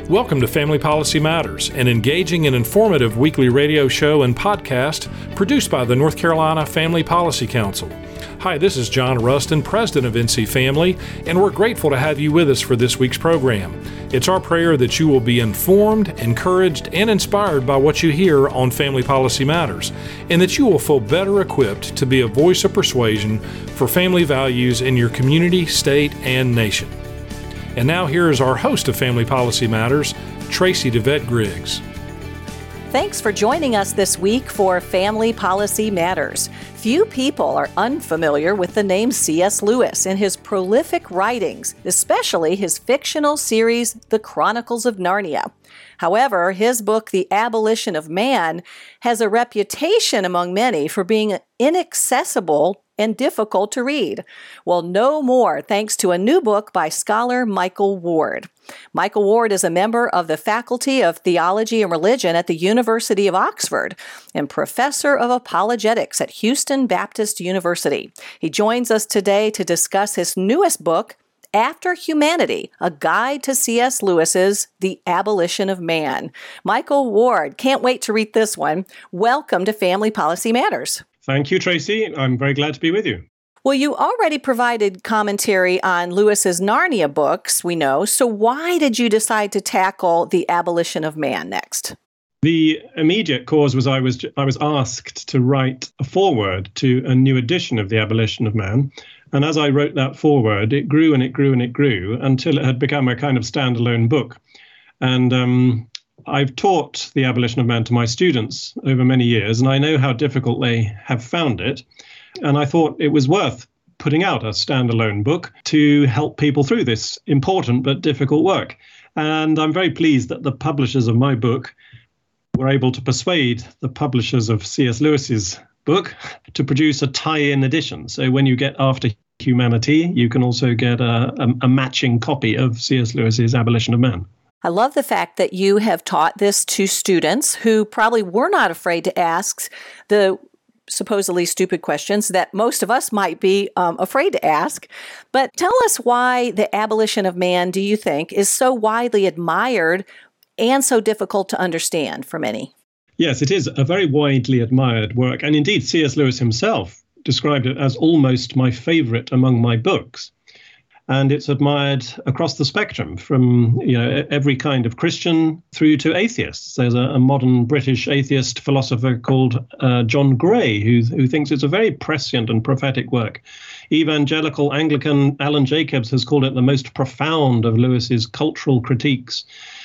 Welcome to Family Policy Matters, an engaging and informative weekly radio show and podcast produced by the North Carolina Family Policy Council. Hi, this is John Rustin, President of NC Family, and we're grateful to have you with us for this week's program. It's our prayer that you will be informed, encouraged, and inspired by what you hear on Family Policy Matters, and that you will feel better equipped to be a voice of persuasion for family values in your community, state, and nation. And now here is our host of Family Policy Matters, Tracy DeVette Griggs. Thanks for joining us this week for Family Policy Matters. Few people are unfamiliar with the name C.S. Lewis and his prolific writings, especially his fictional series, The Chronicles of Narnia. However, his book, The Abolition of Man, has a reputation among many for being inaccessible and difficult to read. Well, no more thanks to a new book by scholar Michael Ward. Michael Ward is a member of the Faculty of Theology and Religion at the University of Oxford and professor of apologetics at Houston Baptist University. He joins us today to discuss his newest book, After Humanity, a guide to C.S. Lewis's The Abolition of Man. Michael Ward, can't wait to read this one. Welcome to Family Policy Matters. Thank you, Tracy. I'm very glad to be with you. Well, you already provided commentary on Lewis's Narnia books, we know. So why did you decide to tackle The Abolition of Man next? The immediate cause was I was asked to write a foreword to a new edition of The Abolition of Man. And as I wrote that foreword, it grew and it grew and it grew until it had become a kind of standalone book. And I've taught The Abolition of Man to my students over many years, and I know how difficult they have found it. And I thought it was worth putting out a standalone book to help people through this important but difficult work. And I'm very pleased that the publishers of my book were able to persuade the publishers of C.S. Lewis's book to produce a tie-in edition. So when you get After Humanity, you can also get a matching copy of C.S. Lewis's Abolition of Man. I love the fact that you have taught this to students who probably were not afraid to ask the supposedly stupid questions that most of us might be afraid to ask. But tell us why The Abolition of Man, do you think, is so widely admired and so difficult to understand for many? Yes, it is a very widely admired work. And indeed, C.S. Lewis himself described it as almost my favorite among my books. And it's admired across the spectrum from every kind of Christian through to atheists. There's a modern British atheist philosopher called John Gray, who thinks it's a very prescient and prophetic work. Evangelical Anglican Alan Jacobs has called it the most profound of Lewis's cultural critiques.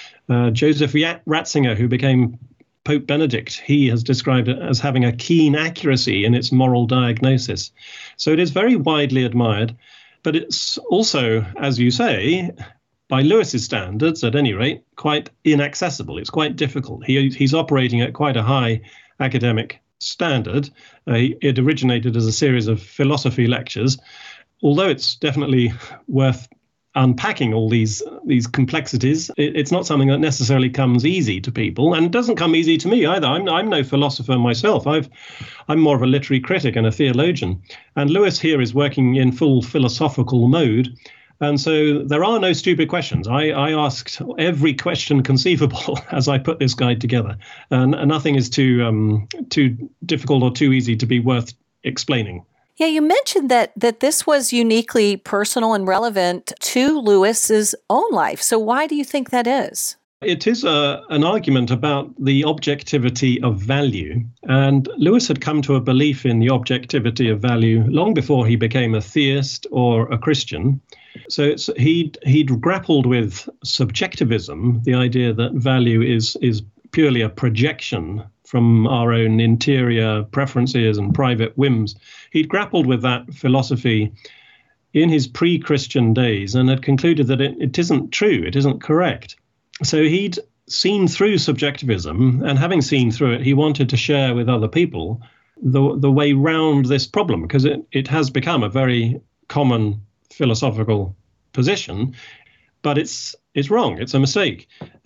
Joseph Ratzinger, who became Pope Benedict, he has described it as having a keen accuracy in its moral diagnosis. So it is very widely admired. But it's also, as you say, by Lewis's standards, at any rate, quite inaccessible. It's quite difficult. He's operating at quite a high academic standard. It originated as a series of philosophy lectures, although it's definitely worth unpacking all these complexities. It's not something that necessarily comes easy to people, and doesn't come easy to me either. I'm no philosopher myself. I'm more of a literary critic and a theologian, and Lewis here is working in full philosophical mode, and so there are no stupid questions. I asked every question conceivable as I put this guide together, and nothing is too difficult or too easy to be worth explaining. Yeah, you mentioned that this was uniquely personal and relevant to Lewis's own life. So why do you think that is? It is an argument about the objectivity of value. And Lewis had come to a belief in the objectivity of value long before he became a theist or a Christian. So he'd grappled with subjectivism, the idea that value is purely a projection from our own interior preferences and private whims. He'd grappled with that philosophy in his pre-Christian days and had concluded that it isn't true, it isn't correct. So he'd seen through subjectivism, and having seen through it, he wanted to share with other people the way round this problem, because it has become a very common philosophical position, but it's wrong, it's a mistake.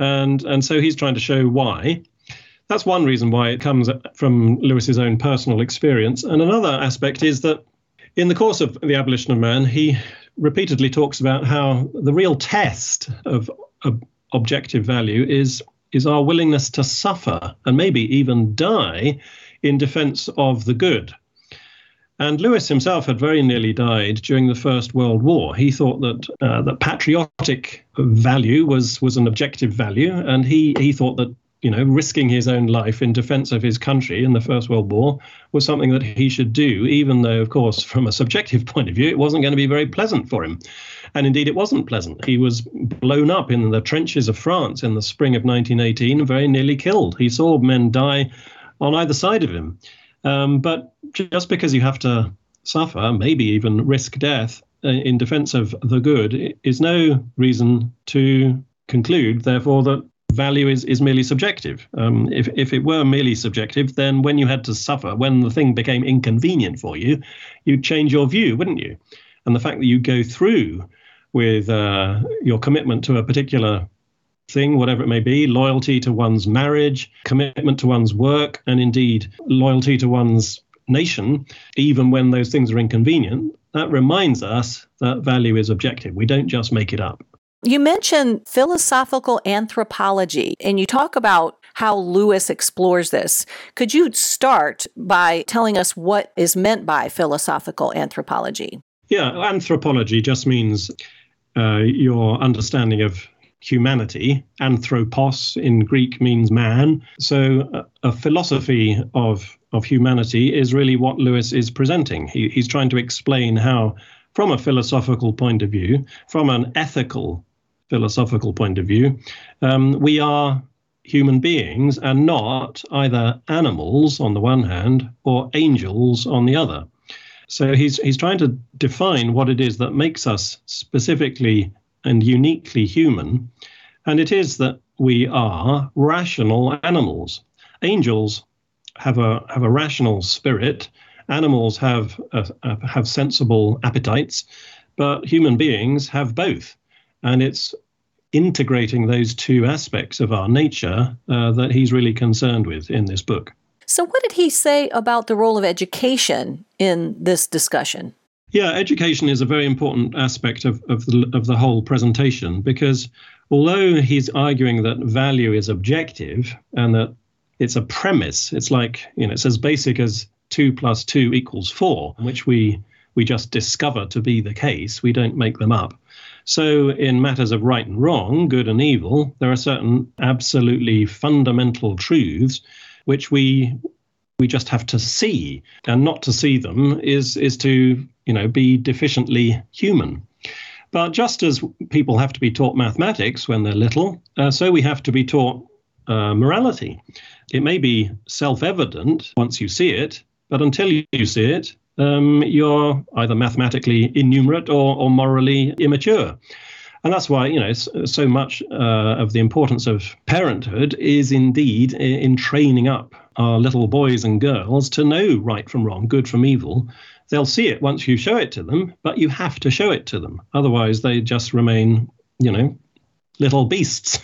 And so he's trying to show why. That's one reason why it comes from Lewis's own personal experience. And another aspect is that in the course of The Abolition of Man, he repeatedly talks about how the real test of objective value is our willingness to suffer and maybe even die in defense of the good. And Lewis himself had very nearly died during the First World War. He thought that patriotic value was an objective value, and he thought that risking his own life in defense of his country in the First World War was something that he should do, even though, of course, from a subjective point of view, it wasn't going to be very pleasant for him. And indeed, it wasn't pleasant. He was blown up in the trenches of France in the spring of 1918 and very nearly killed. He saw men die on either side of him. But just because you have to suffer, maybe even risk death in defense of the good, is no reason to conclude, therefore, that value is merely subjective. If it were merely subjective, then when you had to suffer, when the thing became inconvenient for you, you'd change your view, wouldn't you? And the fact that you go through with your commitment to a particular thing, whatever it may be, loyalty to one's marriage, commitment to one's work, and indeed loyalty to one's nation, even when those things are inconvenient, that reminds us that value is objective. We don't just make it up. You mentioned philosophical anthropology, and you talk about how Lewis explores this. Could you start by telling us what is meant by philosophical anthropology? Yeah, anthropology just means your understanding of humanity. Anthropos in Greek means man. So a philosophy of humanity is really what Lewis is presenting. He's trying to explain how, from a philosophical point of view, from an ethical philosophical point of view, we are human beings and not either animals on the one hand or angels on the other. So he's trying to define what it is that makes us specifically and uniquely human, and it is that we are rational animals. Angels have a rational spirit. Animals have sensible appetites, but human beings have both. And it's integrating those two aspects of our nature that he's really concerned with in this book. So what did he say about the role of education in this discussion? Yeah, education is a very important aspect of the whole presentation, because although he's arguing that value is objective and that it's a premise, it's like, it's as basic as 2 + 2 = 4, which we just discover to be the case. We don't make them up. So in matters of right and wrong, good and evil, there are certain absolutely fundamental truths which we just have to see, and not to see them is to be deficiently human. But just as people have to be taught mathematics when they're little, so we have to be taught morality. It may be self-evident once you see it, but until you see it, you're either mathematically innumerate or morally immature. And that's why, so much of the importance of parenthood is indeed in training up our little boys and girls to know right from wrong, good from evil. They'll see it once you show it to them, but you have to show it to them. Otherwise, they just remain, little beasts.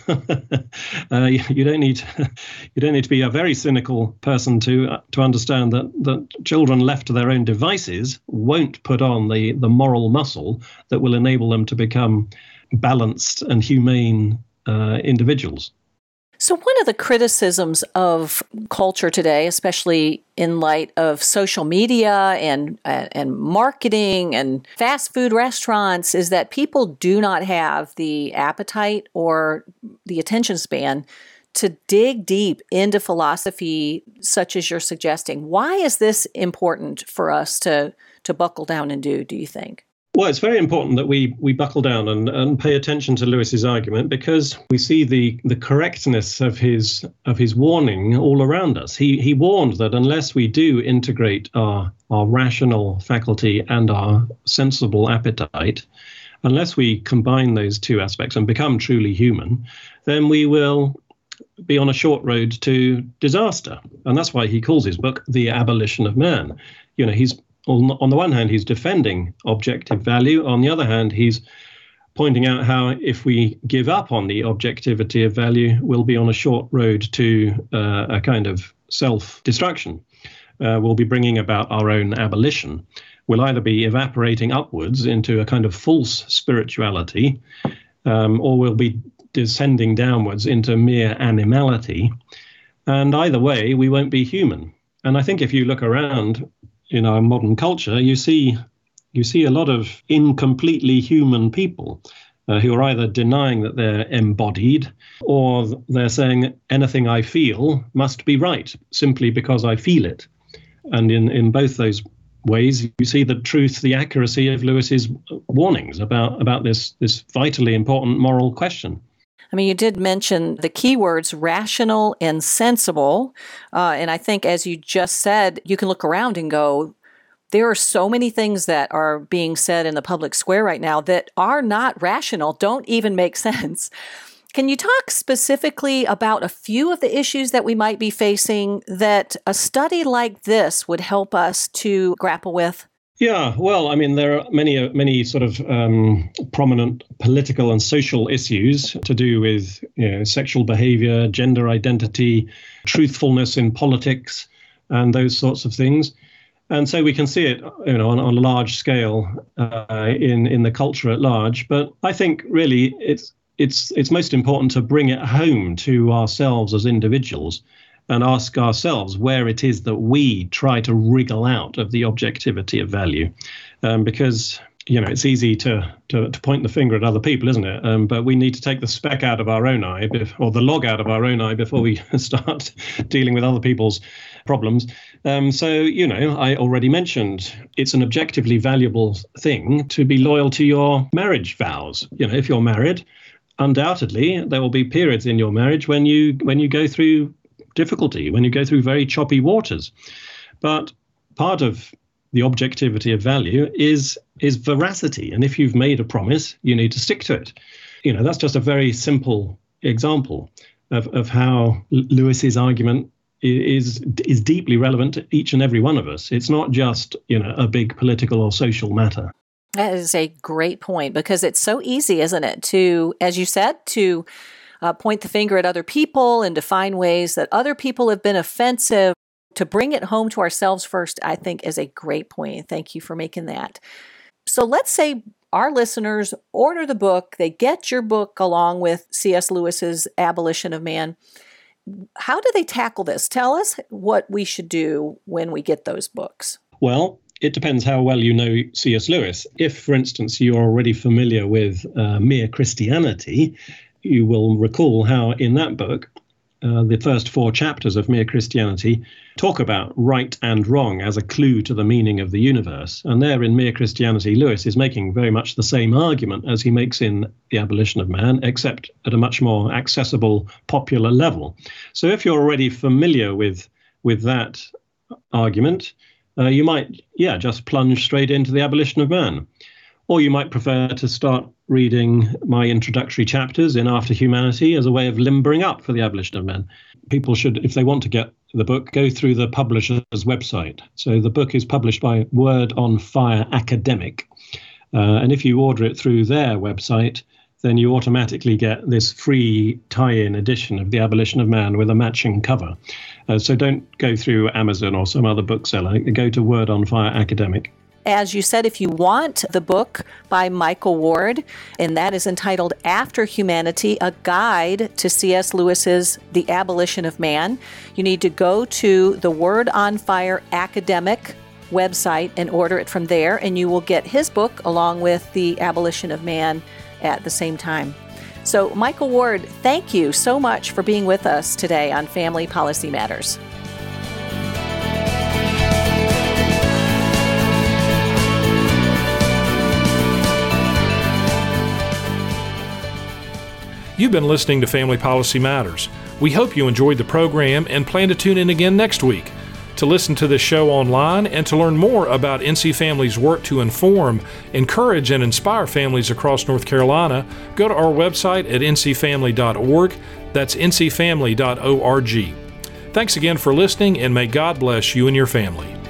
You don't need to be a very cynical person to understand that children left to their own devices won't put on the moral muscle that will enable them to become balanced and humane individuals. So one of the criticisms of culture today, especially in light of social media and marketing and fast food restaurants, is that people do not have the appetite or the attention span to dig deep into philosophy such as you're suggesting. Why is this important for us to buckle down and do you think? Well, it's very important that we buckle down and pay attention to Lewis's argument, because we see the correctness of his warning all around us. He warned that unless we do integrate our rational faculty and our sensible appetite, unless we combine those two aspects and become truly human, then we will be on a short road to disaster. And that's why he calls his book The Abolition of Man. He's on the one hand, he's defending objective value. On the other hand, he's pointing out how if we give up on the objectivity of value, we'll be on a short road to a kind of self-destruction. We'll be bringing about our own abolition. We'll either be evaporating upwards into a kind of false spirituality, or we'll be descending downwards into mere animality. And either way, we won't be human. And I think if you look around in our modern culture, you see a lot of incompletely human people who are either denying that they're embodied, or they're saying anything I feel must be right simply because I feel it. And in both those ways, you see the truth, the accuracy of Lewis's warnings about this vitally important moral question. I mean, you did mention the key words rational and sensible. And I think, as you just said, you can look around and go, there are so many things that are being said in the public square right now that are not rational, don't even make sense. Can you talk specifically about a few of the issues that we might be facing that a study like this would help us to grapple with? Yeah, well, I mean, there are many sort of prominent political and social issues to do with sexual behavior, gender identity, truthfulness in politics, and those sorts of things. And so we can see it, on a large scale in the culture at large. But I think really it's most important to bring it home to ourselves as individuals and ask ourselves where it is that we try to wriggle out of the objectivity of value, because it's easy to point the finger at other people, isn't it? But we need to take the speck out of our own eye, or the log out of our own eye, before we start dealing with other people's problems. So I already mentioned it's an objectively valuable thing to be loyal to your marriage vows. If you're married, undoubtedly there will be periods in your marriage when you go through difficulty, when you go through very choppy waters. But part of the objectivity of value is veracity. And if you've made a promise, you need to stick to it. That's just a very simple example of how Lewis's argument is deeply relevant to each and every one of us. It's not just, a big political or social matter. That is a great point, because it's so easy, isn't it, to, as you said, to point the finger at other people and to find ways that other people have been offensive. To bring it home to ourselves first, I think, is a great point. Thank you for making that. So let's say our listeners order the book, they get your book along with C.S. Lewis's Abolition of Man. How do they tackle this? Tell us what we should do when we get those books. Well, it depends how well you know C.S. Lewis. If, for instance, you're already familiar with Mere Christianity, you will recall how in that book, the first 4 chapters of Mere Christianity talk about right and wrong as a clue to the meaning of the universe. And there in Mere Christianity, Lewis is making very much the same argument as he makes in The Abolition of Man, except at a much more accessible, popular level. So if you're already familiar with that argument, you might, just plunge straight into The Abolition of Man. Or you might prefer to start reading my introductory chapters in After Humanity as a way of limbering up for The Abolition of Man. People should, if they want to get the book, go through the publisher's website. So the book is published by Word on Fire Academic. And if you order it through their website, then you automatically get this free tie-in edition of The Abolition of Man with a matching cover. So don't go through Amazon or some other bookseller. Go to Word on Fire Academic. As you said, if you want the book by Michael Ward, and that is entitled After Humanity, A Guide to C.S. Lewis's The Abolition of Man, you need to go to the Word on Fire Academic website and order it from there, and you will get his book along with The Abolition of Man at the same time. So, Michael Ward, thank you so much for being with us today on Family Policy Matters. You've been listening to Family Policy Matters. We hope you enjoyed the program and plan to tune in again next week. To listen to this show online and to learn more about NC Family's work to inform, encourage, and inspire families across North Carolina, go to our website at ncfamily.org. That's ncfamily.org. Thanks again for listening, and may God bless you and your family.